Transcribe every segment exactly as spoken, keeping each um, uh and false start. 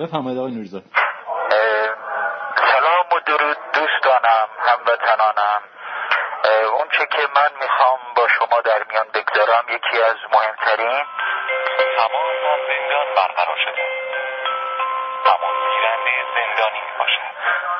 بفرمایید آقای نوریزاده. سلام و درود دوستانم، هموطنانم. اون چه که من میخوام با شما در میان بگذارم یکی از مهمترین تماس با زندان برقرار شده. تماس گیرنده زندانی میباشد.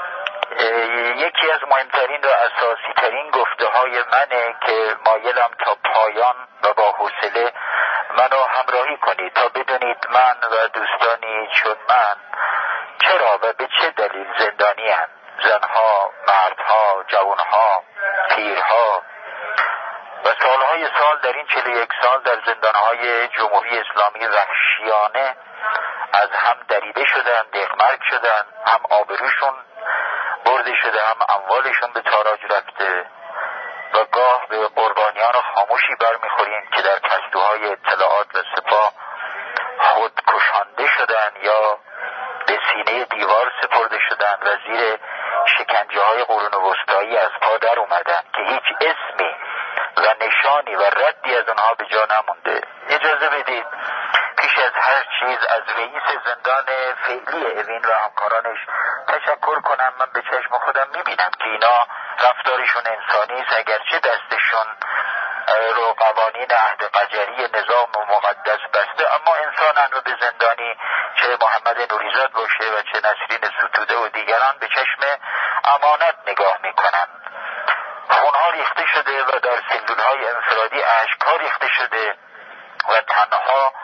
یکی از مهمترین و اساسی ترین گفته های منه که مایلم تا پایان و با حوصله منو همراهی کنید تا بدونید من و دوستانی چون من چرا و به چه دلیل زندانی هستند. زنها، مردها، جوانها، پیرها و سالهای سال در این چهل و یک سال در زندانهای جمهوری اسلامی وحشیانه از هم دریده شدن، دقمرگ شدن، هم آبروشون برده شده، هم اموالشون به تاراج رفته و گاه به قربانیان خاموشی برمیخوریم که در پستوهای اطلاعات و سپاه خود کشانده شدن یا به سینه دیوار سپرده شدن و زیر شکنجه های قرون وسطایی از پا در اومدن که هیچ اسمی و نشانی و ردی از اونها به جا نمونده. اجازه بدید پیش از هر چیز از رئیس زندان فعلی اوین و همکارانش تشکر کنم. من به چشم خودم میبینم که اینا رفتارشون انسانی است، اگرچه دستشون رو قوانین عهد قجری نظام و مقدس بسته، اما انسانن و به زندانی چه محمد نوریزاد باشه و چه نسرین ستوده و دیگران به چشم امانت نگاه میکنن. خونها ریخته شده و در سلولهای انفرادی اشکها ریخته شده و تنها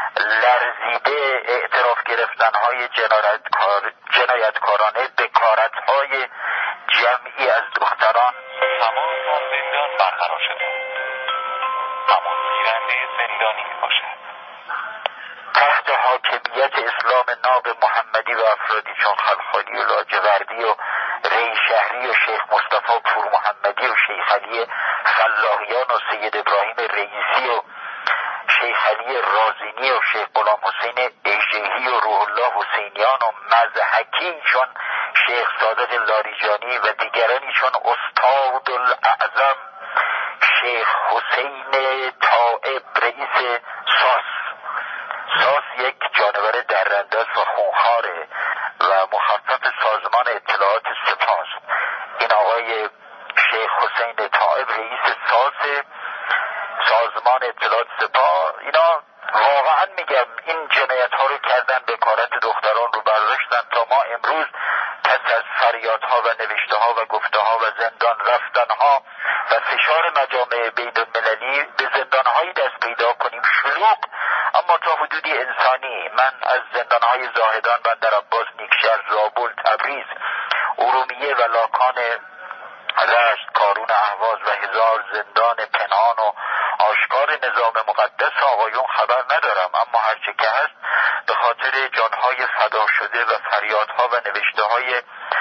لرزیده اعتراف گرفتنهای جنایتکار جنایتکارانه بکارتهای جمعی از دختران. تماس با زندان برقرار شده. تماس گیرنده زندانی میباشد. تحت حاکمیت اسلام ناب محمدی و افرادی چون خلخالی و لاجوردی و ری شهری و شیخ مصطفی پور محمدی و شیخ علی فلاحیان و سید ابراهیم رئیسی و شیخ علی رازینی و شیخ غلام حسین ایجهی و روح الله حسینیان و مضحکی چون شیخ سادت لاریجانی و دیگرانی چون استاد الاعظم شیخ حسین طائب رئیس ساس. ساس یک جانور درنده و خونخواره و مخفف سازمان اطلاعات سپاس. این آقای شیخ حسین طائب رئیس ساس سازمان اطلاعات سپاه، اینا واقعا میگم این جنایت ها رو کردن، بکارت دختران رو برداشتن تا ما امروز پس از فریادها و نوشته ها و گفته ها و زندان رفتن ها و فشار مجامع بین المللی به زندان هایی دست پیدا کنیم شلوغ اما تا حدودی انسانی. من از زندان های زاهدان، بندر عباس، نیکشهر، زابل، تبریز، ارومیه و لاکان رشت، کارون، اهواز و هزار زندان پنهان و آشکار نظام مقدس آقایون خبر ندارم، اما هرچه که هست به خاطر جانهای فدا شده و فریادها و نوشته های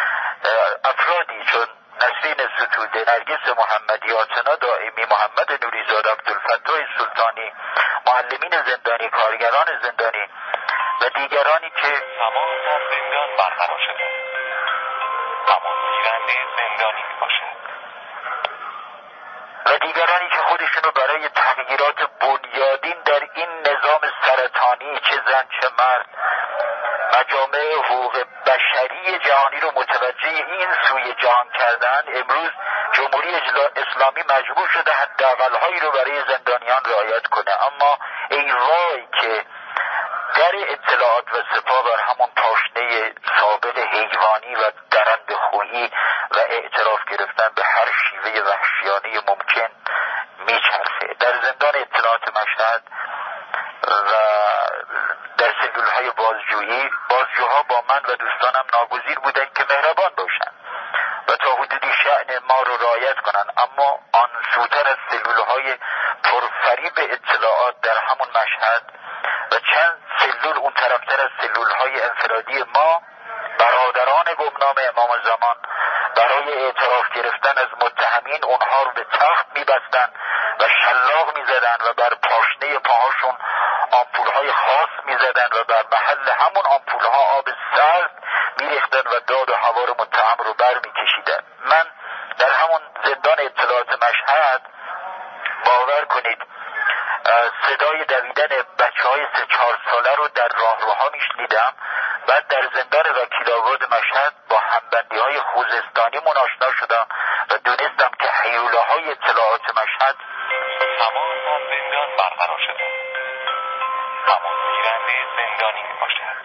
افرادی چون نسرین ستوده، نرگس محمدی، آتنا دائمی، محمد نوریزاد، عبدالفتاح سلطانی، معلمین زندانی، کارگران زندانی و دیگرانی که تماس با زندان برقرار شده. تماس گیرنده زندانی میباشد. و دیگرانی که خودشونو برای تغییرات بنیادین در این نظام سرطانی چه زن چه مرد مجامع حقوق بشری جهانی رو متوجه این سوی جهان کردن، امروز جمهوری اسلامی مجبور شده حداقل‌هایی رو برای زندانیان رعایت کنه. اما ای وای که در اطلاعات و سپاه بر همون پاشنه ثابت حیوانی و درند خویی و اعتراف گرفتن به هر شیوه وحشیانه ممکن میچرخه. در زندان اطلاعات مشهد و در سلولهای بازجویی، بازجوها با من و دوستانم ناگزیر بودن که مهربان باشن و تا حدودی شأن ما رو رعایت کنن، اما آن سوتر از سلولهای پرفریب اطلاعات در همون مشهد و چند سلول اون طرفتر از سلولهای انفرادی ما، برادران گمنام امام زمان برای اعتراف گرفتن از متهمین اونها رو به تخت میبستن و شلاق میزدن و بر پاشنه پاهاشون آمپولهای خاص میزدن و بر محل همون آمپولها آب سرد میریختن و داد و هوا رو متهم رو بر میکشیدن. من در همون زندان اطلاعات مشهد باور کنید صدای دویدن بچه های سه چهار ساله رو در راهروها میشنیدم بعد در زندان وکیل آباد مشهد با همبندی های خوزستانی من آشنا شدم و دونستم که هیوله های اطلاعات مشهد تماس از زندان برقرار شده. تماس گیرنده زندانی می باشد.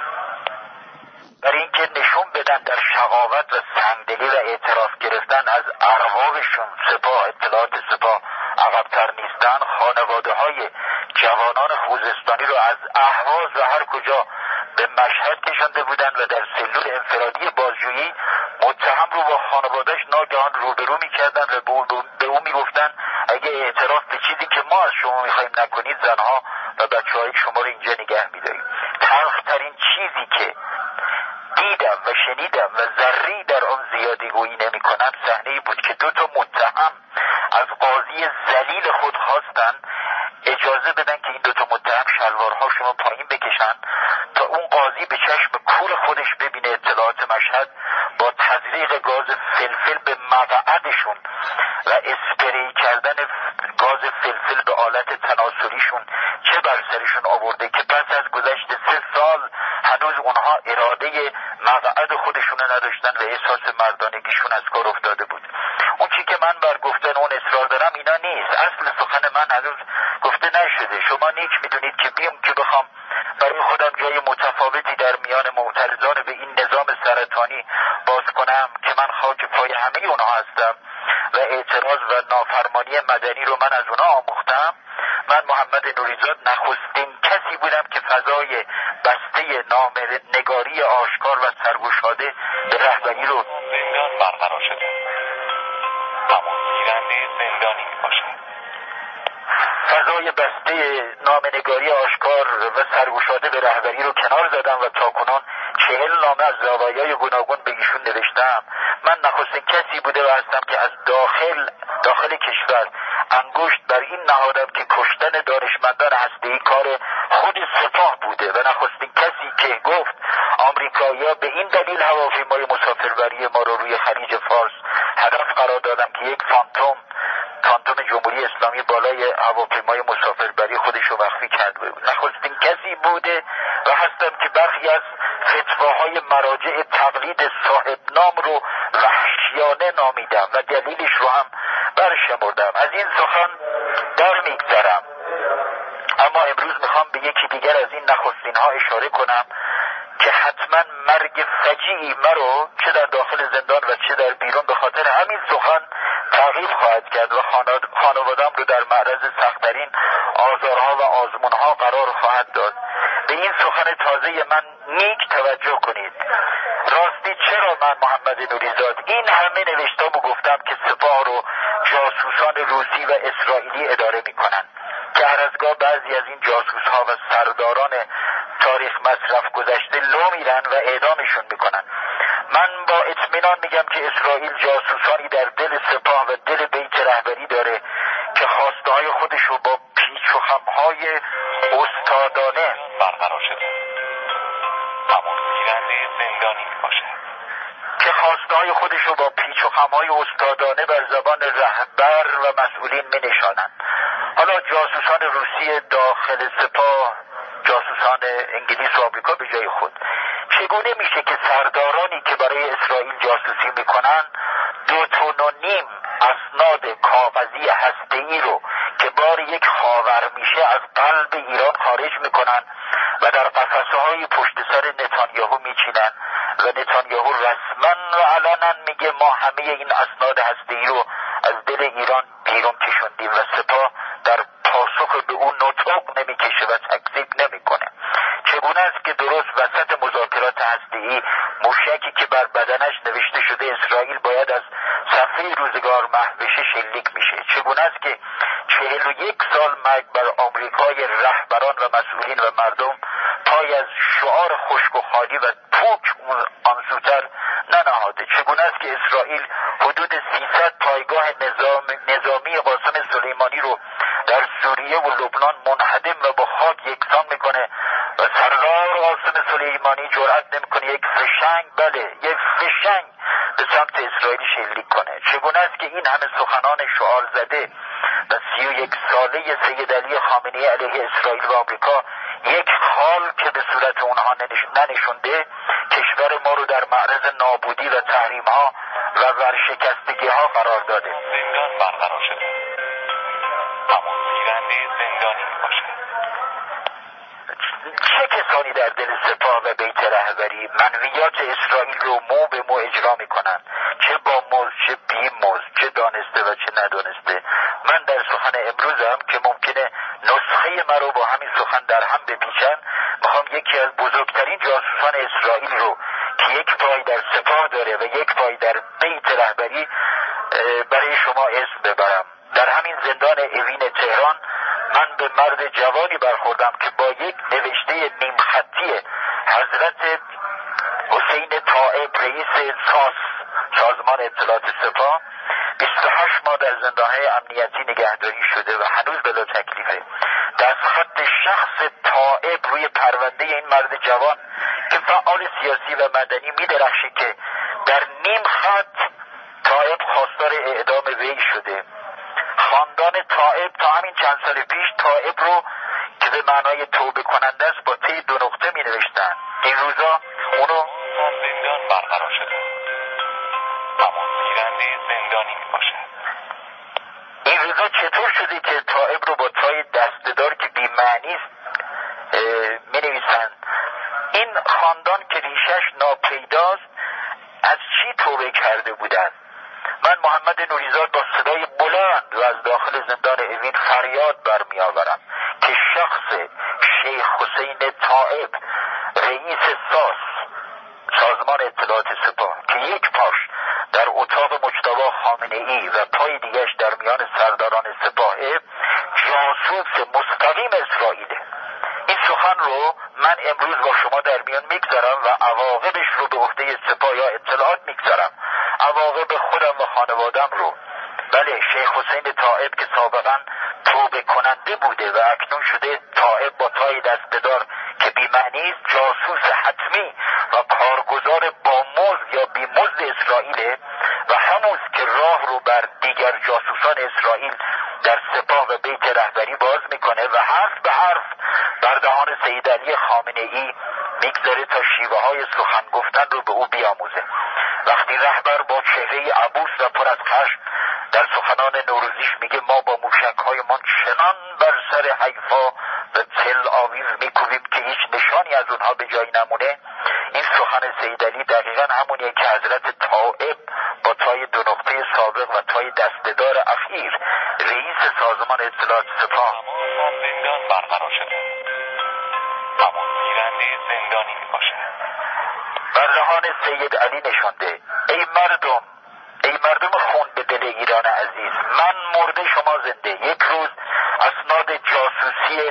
برای اینکه نشون بدن در شقاوت و سنگدلی و اعتراف گرفتن از ارواحشون سپاه اطلاعات سپاه عقب‌تر نیستن، خانواده های جوانان خوزستانی رو از اهواز و هر کجا به مشهد کشانده بودن و در سلول انفرادی بازجویی متهم رو با خانوادهش ناگهان روبرو میکردن و به او میگفتن اگه اعتراف به چیزی که ما از شما میخوایم نکنید زنها و بچه های شما رو اینجا نگه میداریم. تلخترین چیزی که دیدم و شنیدم و ذری در آن زیادی گویی نمی کنم صحنه‌ای بود که دو تا متهم از قاضی ذلیل خود خواستن اجازه بدن که این دو تا متهم شلوارهاشون رو پایین بکشن تا اون قاضی به چشم کور خودش ببینه اطلاعات مشهد با تزریق گاز فلفل به مقعدشون و اسپری کردن گاز فلفل به آلت تناسلیشون چه بر سرشون آورده که پس از گذشت سه سال هنوز اونها اراده مقعد خودشون نداشتن و احساس مردانگیشون از کار افتاده بود. اون چی که من بر گفتن اون اصرار دارم اینا نیست. اصل سخن من هنوز گفته نشده. شما نیک میدونید که بیم که بخوام برای خودم جای متفاوتی در میان معترضان به این نظام سرطانی باز کنم که من خاک پای همه اونها هستم و اعتراض و نافرمانی مدنی رو من از اونها آموختم. من محمد نوریزاد نخستین کسی بودم که فضای بسته نامه‌نگاری آشکار و سرگشاده به رهبری رو زندان برقرار شده. تماس گیرنده زندانی می باشد. فضای بسته نامه‌نگاری آشکار و سرگشاده به رهبری رو کنار زدم و تاکنون چهل نامه از زوایای گوناگون به ایشون نوشتم. من نخستین کسی بوده و هستم که از داخل داخل کشور انگشت بر این نهادم که کشتن دانشمندان هسته‌ای کار خود سپاه بوده و نخستین کسی که گفت آمریکایی‌ها به این دلیل هواپیمای مسافربری ما رو روی خلیج فارس هدف قرار دادم که یک فانتوم فانتوم جمهوری اسلامی بالای هواپیمای مسافربری خودش رو مخفی کرده بود. نخستین کسی بوده و هستم که برخی از فتواهای مراجع تقلید صاحب نام رو وحشیانه نامیدم و دلیلش رو هم برشمردم. از این سخن در میگذرم، اما امروز میخوام به یکی دیگر از این نخستین ها اشاره کنم که حتما مرگ فجیعی مرو چه در داخل زندان و چه در بیرون به خاطر همین سخن تعقیب خواهد کرد و خانوادم رو در معرض سخت‌ترین آزارها و آزمونها قرار خواهد داد. به این سخن تازه من نیک توجه کنید. راستی چرا من محمد نوریزاد این همه نوشتم و گفتم که سپاه رو جاسوسان روسی و اسرائیلی اداره میکنن که هر از گاه بعضی از این جاسوس ها و سرداران تاریخ مصرف گذشته لو میرن و اعدامشون میکنن. من با اطمینان میگم که اسرائیل جاسوسانی در دل سپاه و دل بیت رهبری داره که خواسته های خودش رو با پیچ و خمهای استادانه برقرار شده. تماس گیرنده زندانی می باشد. که خواسته های خودش رو با پیچ و خمهای استادانه بر زبان رهبر و مسئولین می نشانند. حالا جاسوسان روسی داخل سپاه، جاسوسان انگلیس و آمریکا به جای خود، چگونه میشه که سردارانی که برای اسرائیل جاسوسی میکنن دو تن و نیم اسناد کاغذی هسته‌ای رو که بار یک خاور میشه از قلب ایران خارج میکنن و در قفسه های پشت سر نتانیاهو میچینن و نتانیاهو رسما و علنا میگه ما همه این اسناد هسته‌ای رو از دل ایران بیرون کشوندیم و سپاه در پاسخ به اون نطق نمیکشه و تکذیب نمیکنه. چگونه است که درست وسط مذاکرات هسته‌ای موشکی که بر بدنش نوشته شده اسرائیل باید از صفحه روزگار محو بشه شلیک میشه؟ چگونه است که چهل و یک سال مرگ بر آمریکای رهبران و مسئولین و مردم پای از شعار خشک و خالی و پوک آن سوتر ننهاده؟ چگونه است که اسرائیل حدود سیصد پایگاه نظام نظامی قاسم سلیمانی رو در سوریه و لبنان منهدم و با خاک یکسان میکنه و سردار قاسم سلیمانی جرأت نمیکنه یک فشنگ بله یک فشنگ به سمت اسرائیل شلیک کنه؟ چگونه است که این همه سخنان شعار زده و سی و یک ساله سید علی خامنه‌ای علیه اسرائیل و آمریکا یک خال که به صورت اونها ننشونده کشور ما رو در معرض نابودی و تحریم ها و ورشکستگی ها قرار داده. زندان برقرار شده. تماسگیرنده زندانی می باشد. چه کسانی در دل سپاه و بیت رهبری منویات اسرائیل رو مو به مو اجرا میکنن، چه با مزد چه بی مزد، چه دانسته و چه ندانسته. من در سخن امروزم که ممکنه نسخه من رو با همین سخن در هم بپیچن، میخوام یکی از بزرگترین جاسوسان اسرائیل رو که یک پای در سپاه داره و یک پای در بیت رهبری برای شما اسم ببرم. در همین زندان اوین تهران من به مرد جوانی برخوردم که با یک نوشته نیم خطی حضرت حسین طائب رئیس ساس سازمان اطلاعات سپاه بیست و هشت ماه در زندانهای امنیتی نگهداری شده و هنوز بلا تکلیفه. دست خط شخص طائب روی پرونده این مرد جوان که فعال سیاسی و مدنی می‌درخشه که در نیم خط طائب خواستار اعدام وی شده. خاندان طائب تا همین چند سال پیش طائب رو که به معنای توبه کننده است با تی دو نقطه می نوشتن. این روزا اونو زندان برقرار شده. تماسگیرنده زندانی می باشد. این روزا چطور شده که طائب رو با تای دسته‌دار که بی معنی می نویسن؟ این خاندان که ریشش ناپیداست از چی توبه کرده بودن؟ من محمد نوریزاد با صدای بلند و از داخل زندان اوین فریاد برمی آورم که شخص شیخ حسین طائب رئیس ساس سازمان اطلاعات سپاه که یک پاش در اتاق مجتبی خامنه ای و پای دیگش در میان سرداران سپاه جاسوس مستقیم اسرائیله. این سخن رو من امروز با شما در میان میگذارم و عواقبش رو به عهده سپاه یا اطلاعات میگذارم، عواقب خودم و خانوادم رو. بله، شیخ حسین طائب که سابقا توبه کننده بوده و اکنون شده طائب با تای دسته‌دار که بی‌معنی است، جاسوس حتمی و کارگزار با مزد یا بی مزد اسرائیل و همون که راه رو بر دیگر جاسوسان اسرائیل در سپاه و بیت رهبری باز میکنه و حرف به حرف بر دهان سید علی خامنه ای میگذاره تا شیوه های سخن گفتن رو به او بیاموزه. وقتی رهبر با چهره عبوس و پر از خشم در سخنان نوروزیش میگه ما با موشک های من چنان بر سر حیفا و تل آویز میکوبیم که هیچ نشانی از اونها به جای نمونه، این سخن سید علی دقیقا همونیه که حضرت طائب با تای دو نقطه سابق و تای دسته‌دار اخیر رئیس سازمان اطلاعات سپاه زندان برقرار شده. تماسگیرنده زندانی می باشد. بر دهان سید علی نشانده: ای مردم، ای مردم خون به دل ایران عزیز، من مرده شما زنده. یک روز اسناد جاسوسی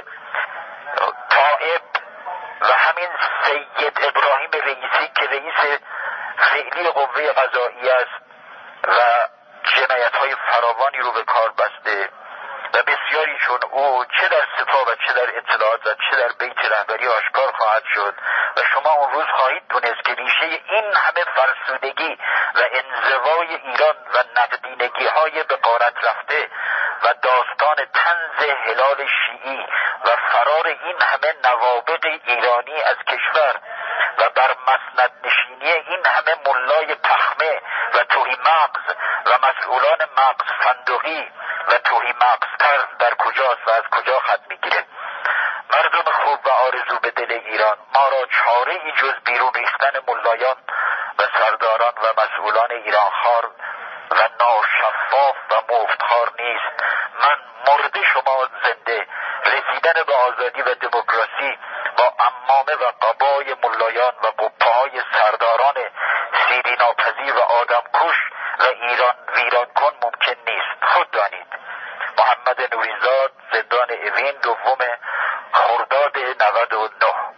طائب و همین سید ابراهیم رئیسی که رئیس فعلی قوه قضاییه است و جنایت های فراوانی رو به کار بسته و بسیاری چون او چه در سپاه و چه در اطلاعات و چه در بیت رهبری آشکار خواهد شد و شما اون روز خواهید دونست که ریشه این همه فرسودگی و انزوای ایران و نقدینگی های به غارت رفته و داستان طنز هلال شیعی و فرار این همه نوابغ ایرانی از کشور و بر مسند نشینی این همه ملای پخمه و توهی مغز و مسئولان مغز فندقی و توهی مغزتر در کجاست و از کجا خط میگیره؟ مردم خوب و آرزو به دل ایران، ما را چاره ای جز بیرون ریختن ملایان و سرداران و مسئولان ایرانخوار و ناشفاف و مفتخوار نیست. من مرده شما زنده. رسیدن به آزادی و دموکراسی با عمامه و قبای ملایان و بپاهای سرداران سیری ناپذیر و آدم کش و ایران ویران کن ممکن نیست. خود دانید. محمد نوریزاد، زندان اوین، دوم خرداد نود و نه.